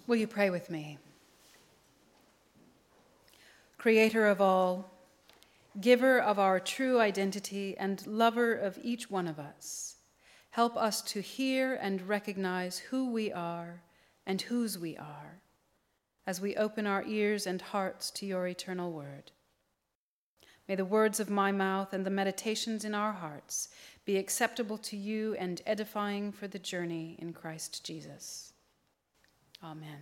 Will you pray with me? Creator of all, giver of our true identity and lover of each one of us, help us to hear and recognize who we are and whose we are as we open our ears and hearts to your eternal word. May the words of my mouth and the meditations in our hearts be acceptable to you and edifying for the journey in Christ Jesus. Amen.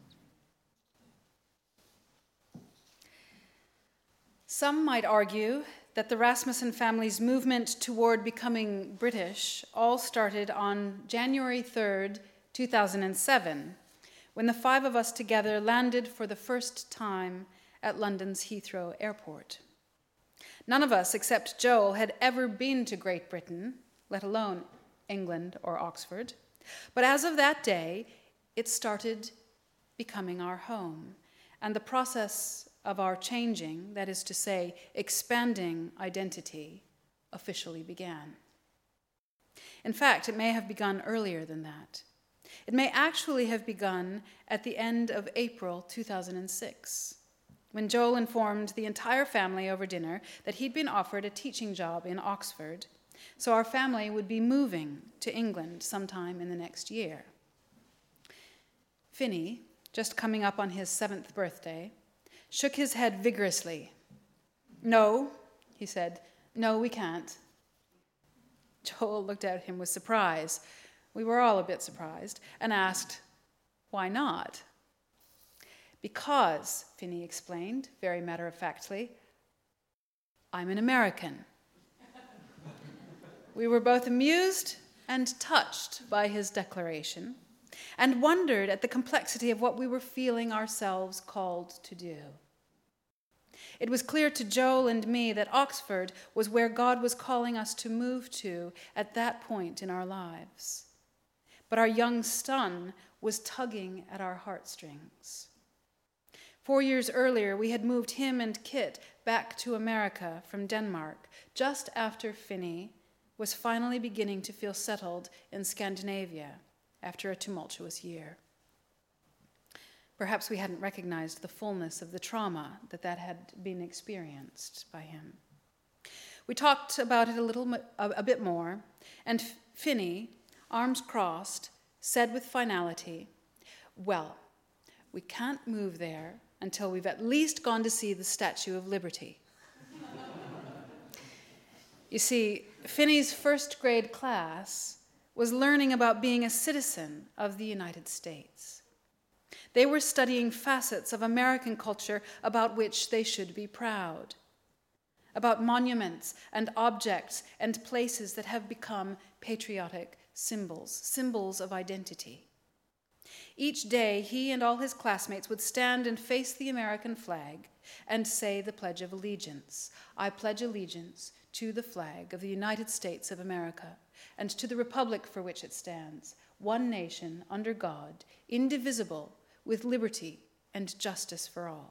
Some might argue that the Rasmussen family's movement toward becoming British all started on January 3rd, 2007, when the five of us together landed for the first time at London's Heathrow Airport. None of us, except Joel, had ever been to Great Britain, let alone England or Oxford. But as of that day, it started becoming our home, and the process of our changing, that is to say, expanding identity, officially began. In fact, it may have begun earlier than that. It may actually have begun at the end of April 2006, when Joel informed the entire family over dinner that he'd been offered a teaching job in Oxford, so our family would be moving to England sometime in the next year. Finney, just coming up on his 7th birthday, shook his head vigorously. "No," he said, "no, we can't." Joel looked at him with surprise. We were all a bit surprised, and asked, "Why not?" "Because," Finney explained, very matter-of-factly, "I'm an American." We were both amused and touched by his declaration, and wondered at the complexity of what we were feeling ourselves called to do. It was clear to Joel and me that Oxford was where God was calling us to move to at that point in our lives. But our young son was tugging at our heartstrings. 4 years earlier, we had moved him and Kit back to America from Denmark, just after Finney was finally beginning to feel settled in Scandinavia after a tumultuous year. Perhaps we hadn't recognized the fullness of the trauma that had been experienced by him. We talked about it a bit more, and Finney, arms crossed, said with finality, "Well, we can't move there until we've at least gone to see the Statue of Liberty." You see, Finney's first grade class was learning about being a citizen of the United States. They were studying facets of American culture about which they should be proud, about monuments and objects and places that have become patriotic symbols of identity. Each day, he and all his classmates would stand and face the American flag and say the Pledge of Allegiance. "I pledge allegiance to the flag of the United States of America and to the republic for which it stands, one nation under God, indivisible, with liberty and justice for all."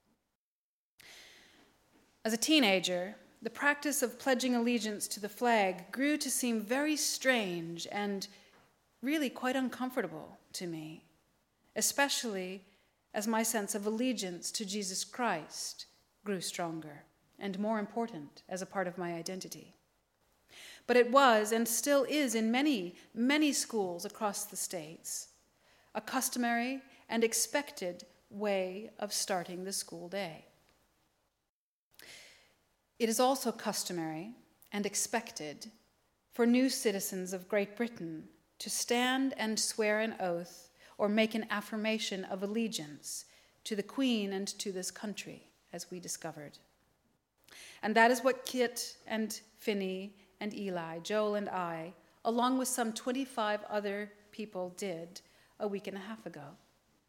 As a teenager, the practice of pledging allegiance to the flag grew to seem very strange and really quite uncomfortable to me, especially as my sense of allegiance to Jesus Christ grew stronger and more important as a part of my identity. But it was, and still is in many, many schools across the States, a customary and expected way of starting the school day. It is also customary and expected for new citizens of Great Britain to stand and swear an oath or make an affirmation of allegiance to the Queen and to this country, as we discovered. And that is what Kit and Finney and Eli, Joel and I, along with some 25 other people, did a week and a half ago.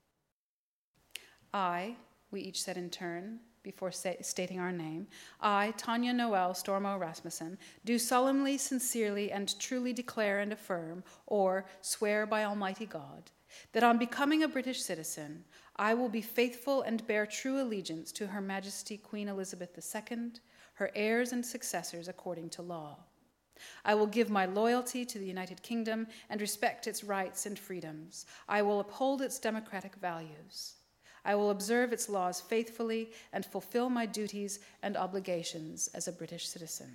"I," we each said in turn, before stating our name, "I, Tanya Noel Stormo Rasmussen, do solemnly, sincerely, and truly declare and affirm, or swear by Almighty God, that on becoming a British citizen, I will be faithful and bear true allegiance to Her Majesty Queen Elizabeth II, her heirs and successors according to law. I will give my loyalty to the United Kingdom and respect its rights and freedoms. I will uphold its democratic values. I will observe its laws faithfully and fulfill my duties and obligations as a British citizen.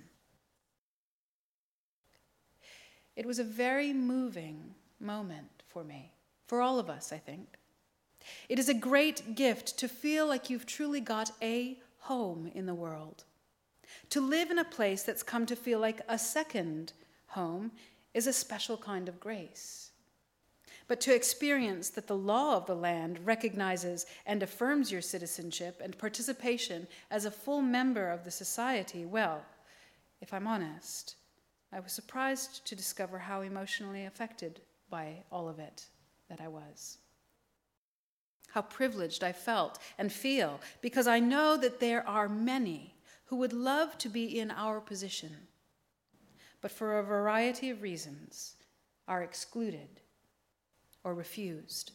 It was a very moving moment for me, for all of us, I think. It is a great gift to feel like you've truly got a home in the world. To live in a place that's come to feel like a second home is a special kind of grace. But to experience that the law of the land recognizes and affirms your citizenship and participation as a full member of the society, well, if I'm honest, I was surprised to discover how emotionally affected by all of it that I was. How privileged I felt and feel, because I know that there are many who would love to be in our position, but for a variety of reasons are excluded or refused.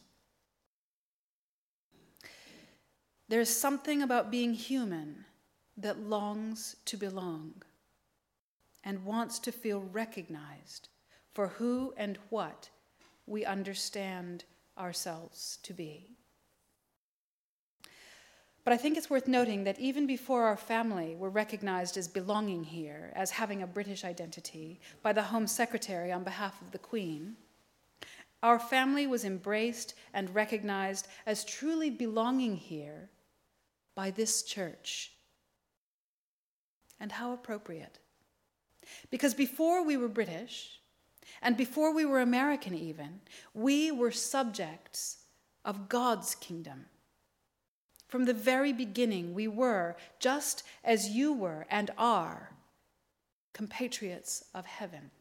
There is something about being human that longs to belong and wants to feel recognized for who and what we understand ourselves to be. But I think it's worth noting that even before our family were recognized as belonging here, as having a British identity, by the Home Secretary on behalf of the Queen, our family was embraced and recognized as truly belonging here by this church. And how appropriate. Because before we were British, and before we were American even, we were subjects of God's kingdom. From the very beginning, we were, just as you were and are, compatriots of heaven.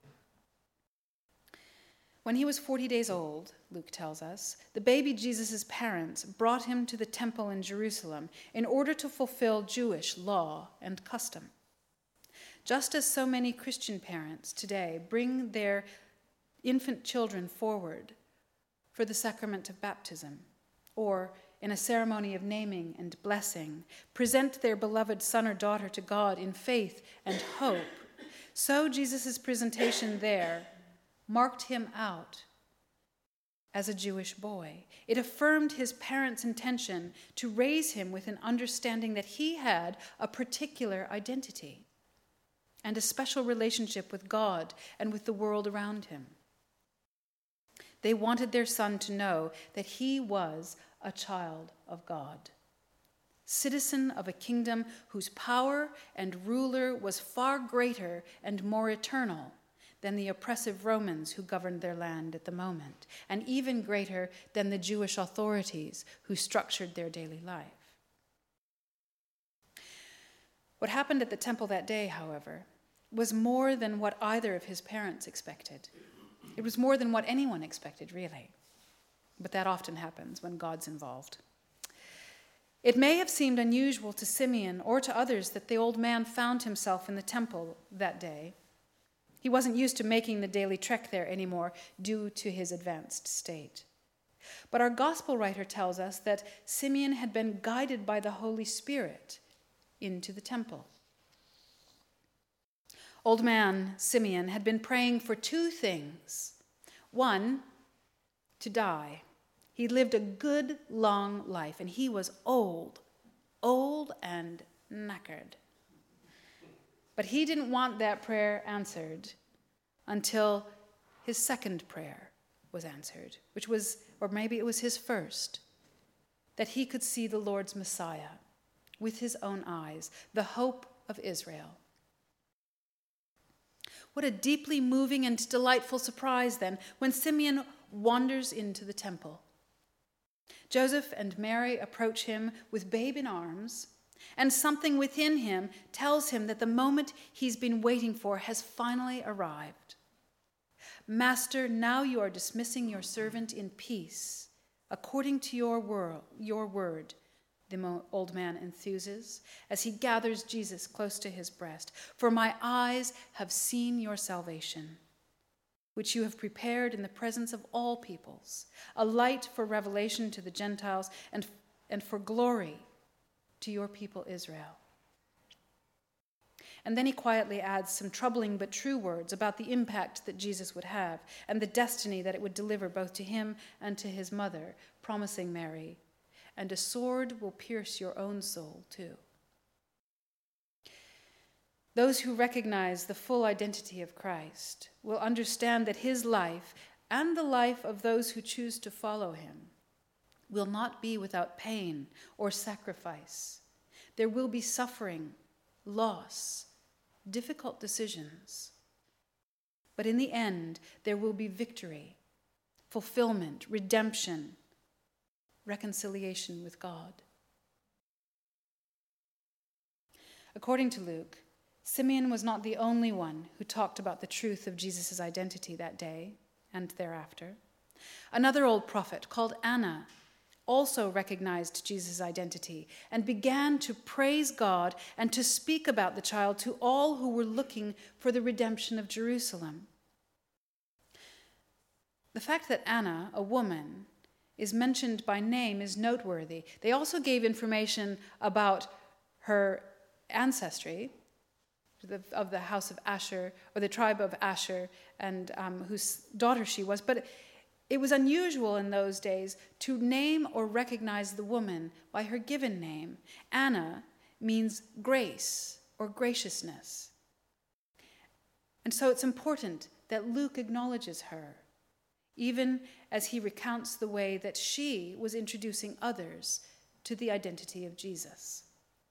When he was 40 days old, Luke tells us, the baby Jesus' parents brought him to the temple in Jerusalem in order to fulfill Jewish law and custom. Just as so many Christian parents today bring their infant children forward for the sacrament of baptism, or in a ceremony of naming and blessing, present their beloved son or daughter to God in faith and hope, so Jesus' presentation there marked him out as a Jewish boy. It affirmed his parents' intention to raise him with an understanding that he had a particular identity and a special relationship with God and with the world around him. They wanted their son to know that he was a child of God, citizen of a kingdom whose power and ruler was far greater and more eternal than the oppressive Romans who governed their land at the moment, and even greater than the Jewish authorities who structured their daily life. What happened at the temple that day, however, was more than what either of his parents expected. It was more than what anyone expected, really. But that often happens when God's involved. It may have seemed unusual to Simeon or to others that the old man found himself in the temple that day. He wasn't used to making the daily trek there anymore due to his advanced state. But our gospel writer tells us that Simeon had been guided by the Holy Spirit into the temple. Old man Simeon had been praying for two things. One, to die. He lived a good, long life, and he was old and knackered. But he didn't want that prayer answered until his second prayer was answered, which was, or maybe it was his first, that he could see the Lord's Messiah with his own eyes, the hope of Israel. What a deeply moving and delightful surprise, then, when Simeon wanders into the temple. Joseph and Mary approach him with babe in arms, and something within him tells him that the moment he's been waiting for has finally arrived. Master, now you are dismissing your servant in peace, according to your word, the old man enthuses, as he gathers Jesus close to his breast. For my eyes have seen your salvation, which you have prepared in the presence of all peoples, a light for revelation to the Gentiles and for glory to your people Israel. And then he quietly adds some troubling but true words about the impact that Jesus would have and the destiny that it would deliver both to him and to his mother, promising Mary, "And a sword will pierce your own soul too." Those who recognize the full identity of Christ will understand that his life and the life of those who choose to follow him will not be without pain or sacrifice. There will be suffering, loss, difficult decisions. But in the end, there will be victory, fulfillment, redemption, reconciliation with God. According to Luke, Simeon was not the only one who talked about the truth of Jesus' identity that day and thereafter. Another old prophet called Anna also recognized Jesus' identity and began to praise God and to speak about the child to all who were looking for the redemption of Jerusalem. The fact that Anna, a woman, is mentioned by name is noteworthy. They also gave information about her ancestry, of the house of Asher, or the tribe of Asher, and whose daughter she was. But it was unusual in those days to name or recognize the woman by her given name. Anna means grace or graciousness. And so it's important that Luke acknowledges her, even as he recounts the way that she was introducing others to the identity of Jesus.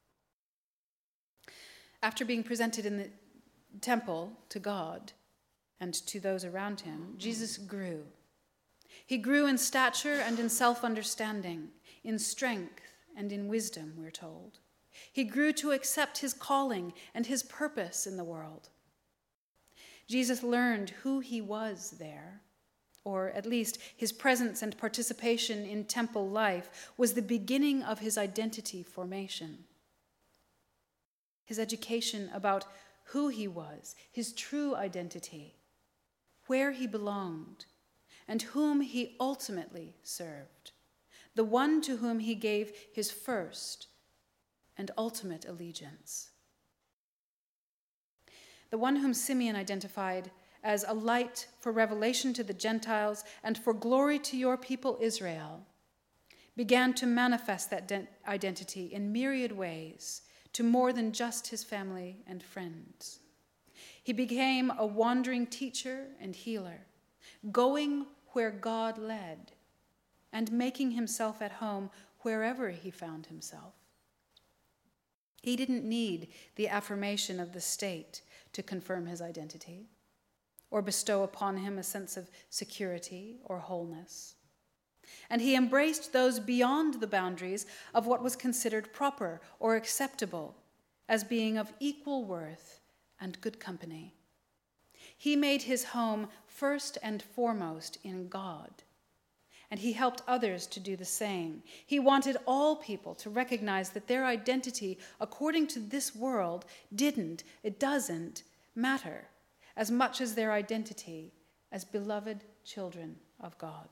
After being presented in the temple to God and to those around him, Jesus grew. He grew in stature and in self-understanding, in strength and in wisdom, we're told. He grew to accept his calling and his purpose in the world. Jesus learned who he was there, or at least his presence and participation in temple life was the beginning of his identity formation. His education about who he was, his true identity, where he belonged, and whom he ultimately served, the one to whom he gave his first and ultimate allegiance. The one whom Simeon identified as a light for revelation to the Gentiles and for glory to your people Israel, began to manifest that identity in myriad ways to more than just his family and friends. He became a wandering teacher and healer, going where God led and making himself at home wherever he found himself. He didn't need the affirmation of the state to confirm his identity or bestow upon him a sense of security or wholeness. And he embraced those beyond the boundaries of what was considered proper or acceptable as being of equal worth and good company. He made his home first and foremost in God, and he helped others to do the same. He wanted all people to recognize that their identity, according to this world, doesn't matter as much as their identity as beloved children of God.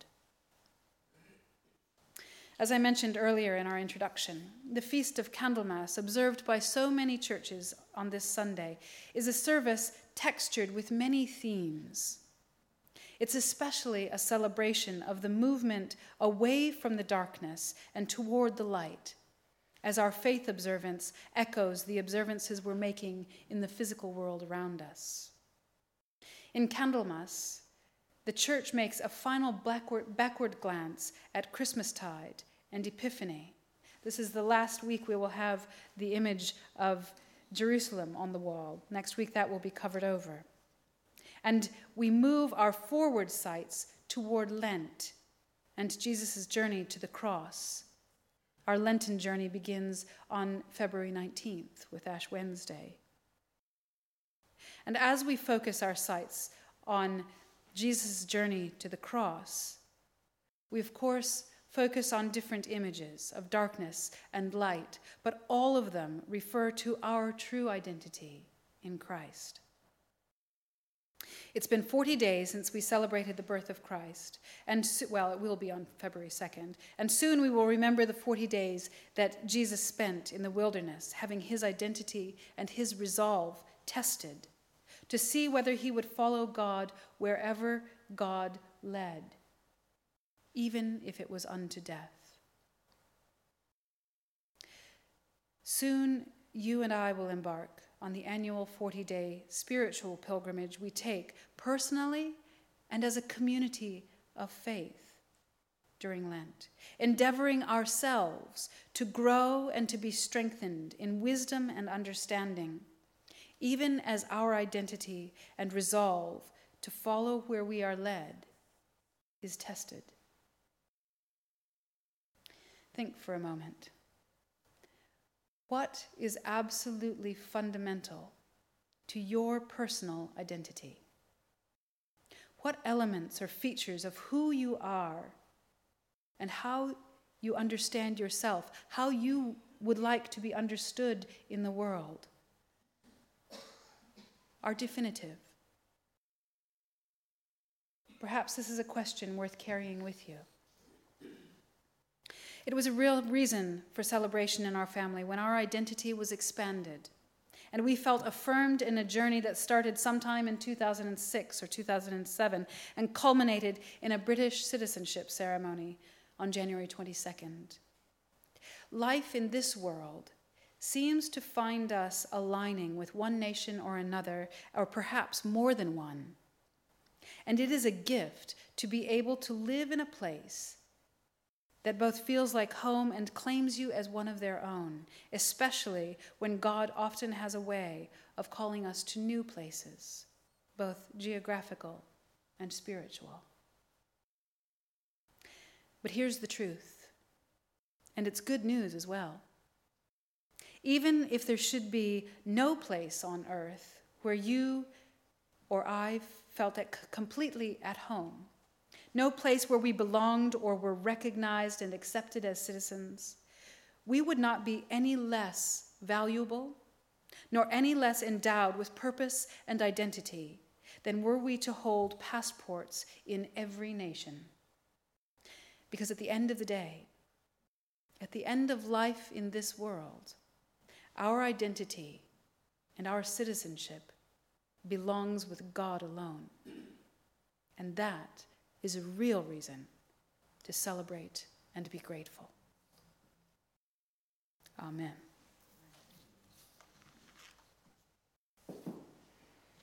As I mentioned earlier in our introduction, the Feast of Candlemas, observed by so many churches on this Sunday, is a service textured with many themes. It's especially a celebration of the movement away from the darkness and toward the light, as our faith observance echoes the observances we're making in the physical world around us. In Candlemas, the church makes a final backward glance at Christmastide and Epiphany. This is the last week we will have the image of Jerusalem on the wall. Next week that will be covered over. And we move our forward sights toward Lent and Jesus' journey to the cross. Our Lenten journey begins on February 19th with Ash Wednesday. And as we focus our sights on Jesus' journey to the cross, we of course focus on different images of darkness and light, but all of them refer to our true identity in Christ. It's been 40 days since we celebrated the birth of Christ, and it will be on February 2nd, and soon we will remember the 40 days that Jesus spent in the wilderness, having his identity and his resolve tested, to see whether he would follow God wherever God led, even if it was unto death. Soon you and I will embark on the annual 40-day spiritual pilgrimage we take personally and as a community of faith during Lent, endeavoring ourselves to grow and to be strengthened in wisdom and understanding, even as our identity and resolve to follow where we are led is tested. Think for a moment. What is absolutely fundamental to your personal identity? What elements or features of who you are and how you understand yourself, how you would like to be understood in the world, are definitive? Perhaps this is a question worth carrying with you. It was a real reason for celebration in our family when our identity was expanded, and we felt affirmed in a journey that started sometime in 2006 or 2007 and culminated in a British citizenship ceremony on January 22nd. Life in this world seems to find us aligning with one nation or another, or perhaps more than one. And it is a gift to be able to live in a place that both feels like home and claims you as one of their own, especially when God often has a way of calling us to new places, both geographical and spiritual. But here's the truth, and it's good news as well. Even if there should be no place on earth where you or I felt completely at home, no place where we belonged or were recognized and accepted as citizens, we would not be any less valuable, nor any less endowed with purpose and identity than were we to hold passports in every nation. Because at the end of the day, at the end of life in this world, our identity and our citizenship belongs with God alone. And that is a real reason to celebrate and be grateful. Amen.